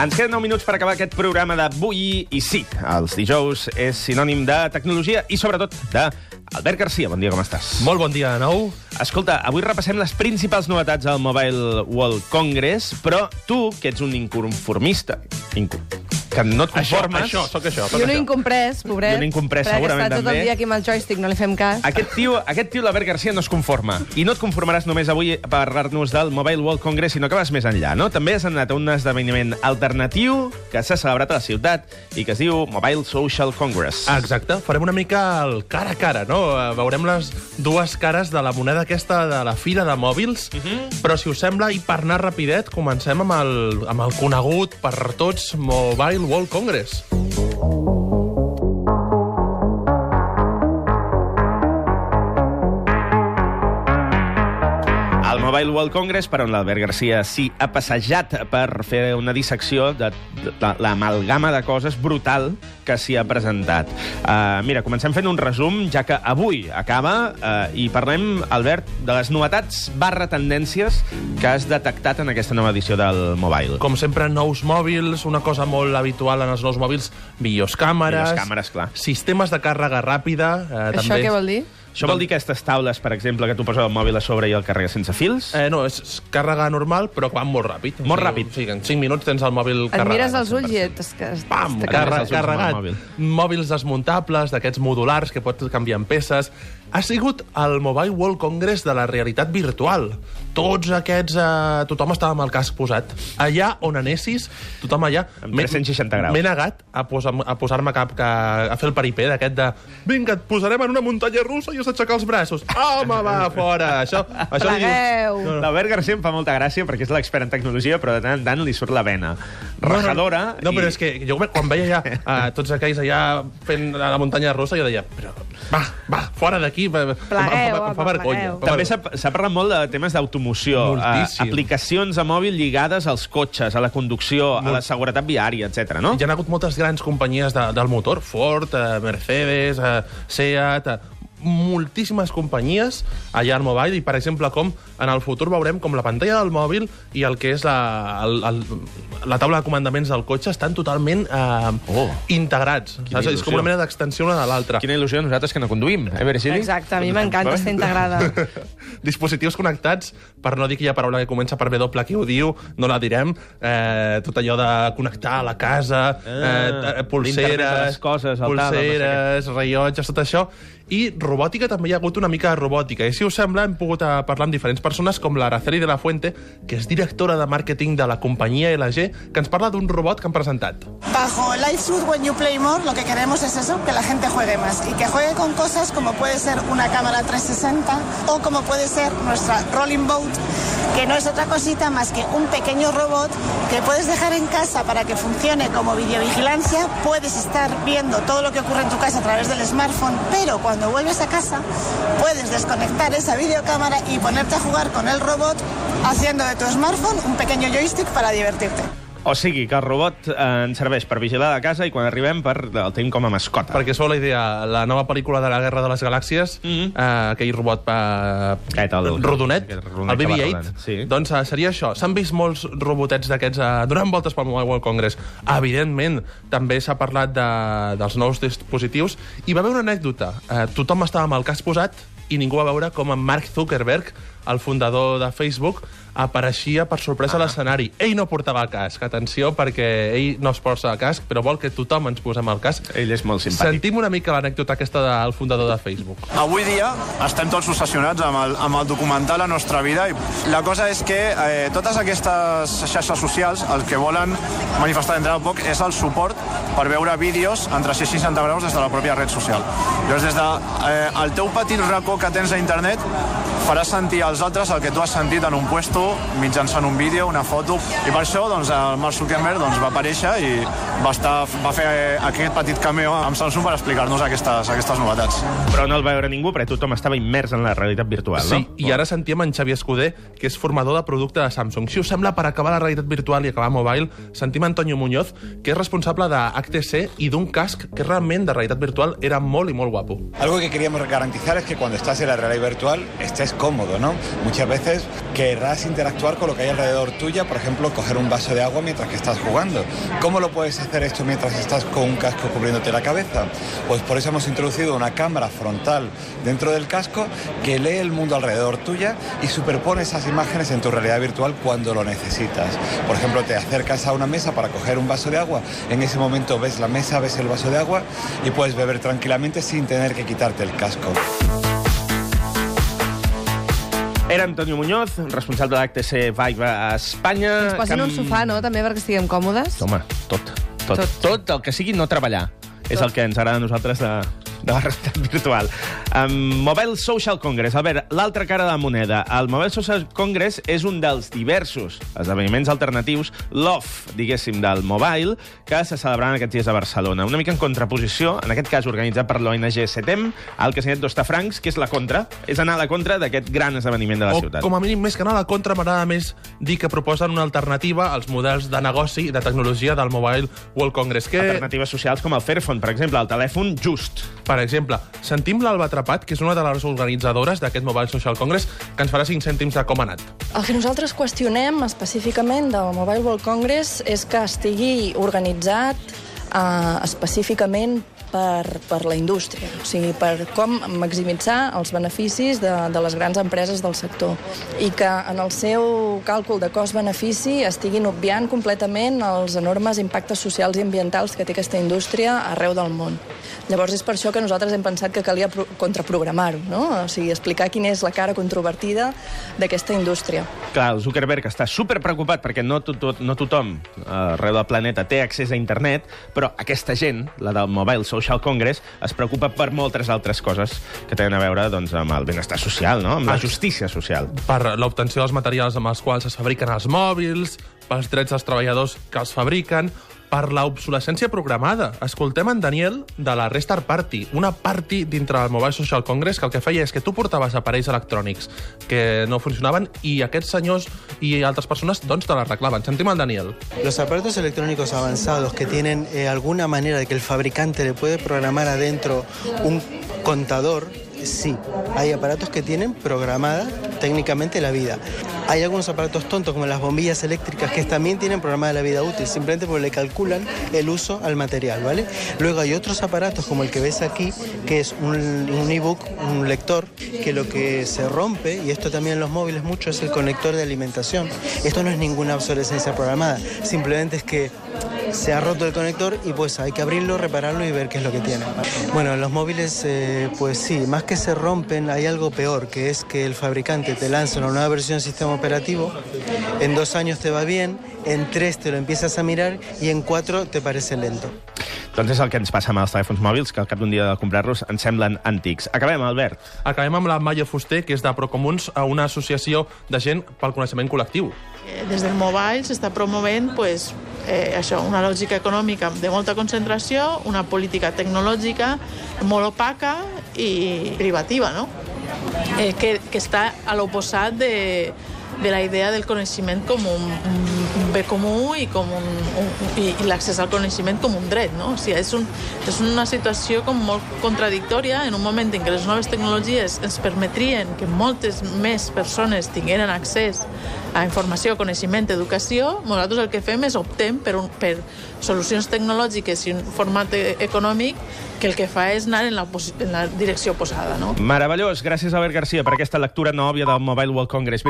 Ens queden 9 minuts per acabar aquest programa d'avui i sí, els dijous és sinònim de tecnologia i sobretot d'Albert Garcia. Bon dia, com estàs? Molt bon dia de nou. Escolta, avui repassem les principals novetats al Mobile World Congress, però tu, que ets un inconformista, que no et conformes... Soc això. I un incomprès, pobret. I un incomprès, segurament, està tot també. el dia aquí amb el joystick, no li fem cas. Aquest tio, l'Albert Garcia, no es conforma. I no et conformaràs només avui per parlar-nos del Mobile World Congress, sinó que vas més enllà, no? També has anat a un esdeveniment alternatiu que s'ha celebrat a la ciutat i que es diu Mobile Social Congress. Exacte. Farem una mica el cara a cara, no? Veurem les dues cares de la moneda aquesta de la fira de mòbils, però si us sembla, i per anar rapidet, comencem amb el conegut per tots Mobile World Congress. El Mobile World Congress, per on l'Albert Garcia sí ha passejat per fer una dissecció de l'amalgama de coses brutal que s'hi ha presentat. Mira, comencem fent un resum, ja que avui acaba, i parlem, Albert, de les novetats /tendències que has detectat en aquesta nova edició del Mobile. Com sempre, nous mòbils, una cosa molt habitual en els nous mòbils, videocàmeres, clar. Sistemes de càrrega ràpida. Això també. què vol dir? Això vol dir aquestes taules, per exemple, que tu poses el mòbil a sobre i el carregues sense fils? No, és càrrega normal, però que va molt ràpid. Molt ràpid. Sí, en 5 minuts tens el mòbil Et carregat. mires els ulls i Pam! Carregat. Mòbils desmuntables, d'aquests modulars que pots canviar en peces. Ha sigut el Mobile World Congress de la realitat virtual. Tots aquests... tothom estava amb el casc posat. Allà on anessis, tothom allà... Amb 360 graus. M'he negat a posar-me a fer el paripé d'aquest de... Vinga, et posarem en una muntanya russa i has d'aixecar els braços. Home, va, fora! Això Plegueu! No. L'Albert Garcia em fa molta gràcia perquè és l'expert en tecnologia, però de tant en tant li surt la vena rajadora. No, però és que jo quan veia ja tots aquells allà fent la muntanya russa, jo deia, però va, fora d'aquí, em fa vergonya. També s'ha parlat molt de temes d'automoció, Moltíssim. aplicacions a mòbil lligades als cotxes, a la conducció, a la seguretat viària, etc. no? Hi ha hagut moltes grans companyies del motor, Ford, Mercedes, Seat, moltíssimes companyies allà al Mobile, i per exemple com en el futur veurem com la pantalla del mòbil i el que és la taula de comandaments del cotxe estan totalment integrats. És com una mena d'extensió una de l'altra. Quina il·lusió a nosaltres que no conduïm, Virgili? Exacte, a mi m'encanta estar integrada. Dispositius connectats, per no dir aquella paraula que comença per W que ho diu, no la direm, tot allò de connectar a la casa, pulseres, rellotges, tot això. I robòtica, també hi ha hagut una mica de robòtica. I si us sembla, hem pogut parlar amb diferents persones, com l'Araceli de la Fuente, que és directora de màrqueting de la companyia LG, que ens parla d'un robot que han presentat. Bajo Live Suit When You Play More, lo que queremos es eso, que la gente juegue más. Y que juegue con cosas como puede ser una cámara 360 o como puede ser nuestra Rolling Boat, que no es otra cosita más que un pequeño robot que puedes dejar en casa para que funcione como videovigilancia. Puedes estar viendo todo lo que ocurre en tu casa a través del smartphone, pero cuando vuelves a casa puedes desconectar esa videocámara y ponerte a jugar con el robot haciendo de tu smartphone un pequeño joystick para divertirte. O sigui, que el robot ens serveix per vigilar la casa i quan arribem el tenim com a mascota. Perquè sou la idea, la nova pel·lícula de la Guerra de les Galàxies, aquell robot rodonet, el BB-8, sí. Doncs seria això. S'han vist molts robotets d'aquests donant voltes pel Mobile World Congress. Evidentment, també s'ha parlat dels nous dispositius, i va haver una anècdota. Tothom estava amb el casc posat i ningú va veure com en Mark Zuckerberg, el fundador de Facebook, apareixia per sorpresa a l'escenari. Ell no portava casc, atenció, perquè ell no es posa casc, però vol que tothom ens posem el casc. Ell és molt simpàtic. Sentim una mica l'anècdota aquesta del fundador de Facebook. Avui dia estem tots obsessionats amb el documentar la nostra vida, i la cosa és que totes aquestes xarxes socials el que volen manifestar entre poc és el suport per veure vídeos en 360 graus des de la pròpia red social. Llavors, des del teu petit racó que tens a internet, faràs sentir als altres el que tu has sentit en un puesto mitjançant un vídeo, una foto, i per això doncs, el Mark Zuckerberg va aparèixer i va fer aquest petit cameo amb Samsung per explicar-nos aquestes novetats. Però no el va veure ningú, perquè tothom estava immers en la realitat virtual, no? Sí, i ara sentíem en Xavi Escudé, que és formador de producte de Samsung. Si us sembla, per acabar la realitat virtual i acabar mobile, sentim Antonio Muñoz, que és responsable de HTC i d'un casc que realment de realitat virtual era molt i molt guapo. Algo que queríamos garantizar es que cuando estás en la realidad virtual estés cómodo, ¿no? Muchas veces querrás interactuar con lo que hay alrededor tuya, por ejemplo, coger un vaso de agua mientras que estás jugando. ¿Cómo lo puedes hacer esto mientras estás con un casco cubriéndote la cabeza? Pues por eso hemos introducido una cámara frontal dentro del casco que lee el mundo alrededor tuya y superpone esas imágenes en tu realidad virtual cuando lo necesitas. Por ejemplo, te acercas a una mesa para coger un vaso de agua, en ese momento ves la mesa, ves el vaso de agua y puedes beber tranquilamente sin tener que quitarte el casco. Era Antonio Muñoz, responsable de l'HTC Vive a Espanya. Ens posin un sofà, no?, també, perquè estiguem còmodes. Home, tot el que sigui no treballar. És el que ens agrada a nosaltres de la realitat virtual. Mobile Social Congress. Albert, l'altra cara de la moneda. El Mobile Social Congress és un dels diversos esdeveniments alternatius, l'off, diguéssim, del mobile, que se celebraran aquests dies a Barcelona. Una mica en contraposició, en aquest cas organitzat per l'ONG Setem, al que s'ha dit d'Ostafrancs, que és la contra. És anar a la contra d'aquest gran esdeveniment de la ciutat. O, com a mínim, més que anar a la contra, m'agrada més dir que proposen una alternativa als models de negoci i de tecnologia del Mobile World Congress. Alternatives socials com el Fairphone, per exemple, el telèfon just. Per exemple, sentim l'Alba Trapat, que és una de les organitzadores d'aquest Mobile Social Congress, que ens farà 5 cèntims de com ha anat. El que nosaltres qüestionem específicament del Mobile World Congress és que estigui organitzat específicament per la indústria, o sigui, per com maximitzar els beneficis de les grans empreses del sector i que en el seu càlcul de cost-benefici estiguin obviant completament els enormes impactes socials i ambientals que té aquesta indústria arreu del món. Llavors és per això que nosaltres hem pensat que calia contraprogramar-ho, no? O sigui, explicar quina és la cara controvertida d'aquesta indústria. Clar, el Zuckerberg està superpreocupat perquè no tothom arreu del planeta té accés a internet, però aquesta gent, la del Mobile Social Congress, es preocupa per moltes altres coses que tenen a veure doncs, amb el benestar social, no? Amb la justícia social. Per l'obtenció dels materials amb els quals es fabriquen els mòbils, pels drets dels treballadors que els fabriquen, per l'obsolescència programada. Escoltem en Daniel de la Restart Party, una party dintre del Mobile Social Congress que el que feia és que tu portaves aparells electrònics que no funcionaven i aquests senyors i altres persones doncs te l'arreglaven. Sentim el Daniel. Los aparatos electrónicos avanzados que tienen alguna manera de que el fabricante le puede programar adentro un contador, sí, hay aparatos que tienen programada técnicamente la vida. Hay algunos aparatos tontos como las bombillas eléctricas que también tienen programada la vida útil, simplemente porque le calculan el uso al material, ¿vale? Luego hay otros aparatos como el que ves aquí, que es un ebook, un lector, que lo que se rompe, y esto también en los móviles mucho, es el conector de alimentación. Esto no es ninguna obsolescencia programada, simplemente es que se ha roto el conector y pues hay que abrirlo, repararlo y ver qué es lo que tiene. Bueno, en los móviles, pues sí, más que se rompen, hay algo peor, que es que el fabricante te lanza una nueva versión del sistema operativo, en 2 años te va bien, en 3 te lo empiezas a mirar y en 4 te parece lento. Doncs és el que ens passa amb els telèfons mòbils, que al cap d'un dia de comprar-los ens semblen antics. Acabem, Albert. Acabem amb la Maia Fuster, que és de Procomuns, una associació de gent pel coneixement col·lectiu. Des del mobile s'està promovent això, una lògica econòmica de molta concentració, una política tecnològica molt opaca i privativa, no? Que està a l'oposat de la idea del coneixement com un bé comú i l'accés al coneixement com un dret, no? O sigui, és una situació com molt contradictòria en un moment en què les noves tecnologies ens permetrien que moltes més persones tingueren accés a informació, coneixement, educació. Nosaltres el que fem és optem per solucions tecnològiques i un format econòmic que el que fa és anar en la direcció oposada, no? Meravellós. Gràcies, Albert Garcia, per aquesta lectura nòvia del Mobile World Congress.